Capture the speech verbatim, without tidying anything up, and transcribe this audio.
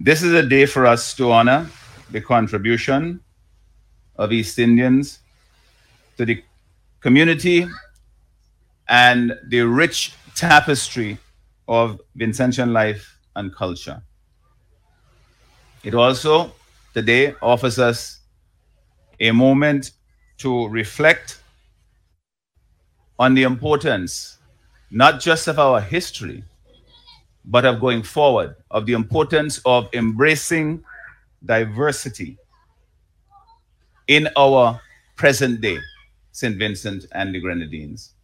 This is a day for us to honor the contribution of East Indians to the community and the rich tapestry of Vincentian life and culture. It also today offers us a moment to reflect on the importance not just of our history, but of going forward, of the importance of embracing diversity in our present day Saint Vincent and the Grenadines.